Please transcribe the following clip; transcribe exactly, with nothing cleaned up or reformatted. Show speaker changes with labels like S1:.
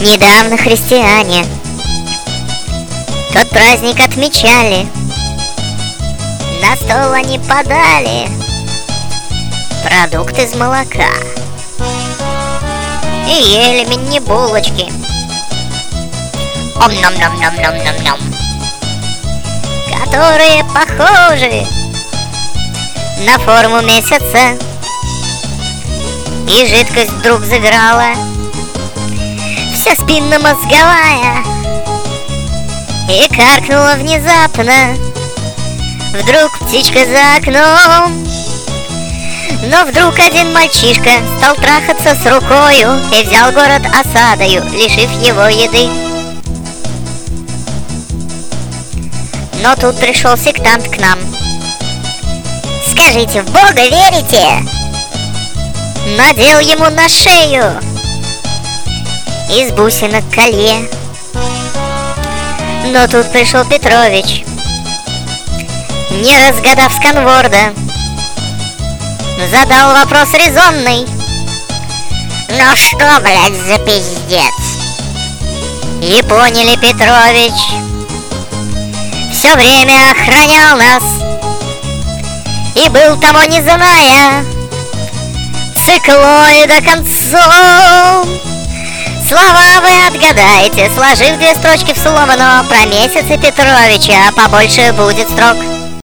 S1: Недавно христиане тот праздник отмечали. На стол они подали продукт из молока и ели мини-булочки. Ом-ном-ном-ном-ном-ном-ном, которые похожи на форму месяца. И жидкость вдруг заграла, вся спинномозговая, и каркнула внезапно вдруг птичка за окном. Но вдруг один мальчишка стал трахаться с рукою и взял город осадою, лишив его еды. Но тут пришел сектант к нам. «Скажите, в Бога верите?» Надел ему на шею из бусинок колье. Но тут пришел Петрович, не разгадав сканворда, задал вопрос резонный: «Ну что, блядь, за пиздец?» И поняли, Петрович все время охранял нас и был тому не зная циклоида концом. Слова вы отгадаете, сложив две строчки в слово, но про месяцы Петровича побольше будет строк.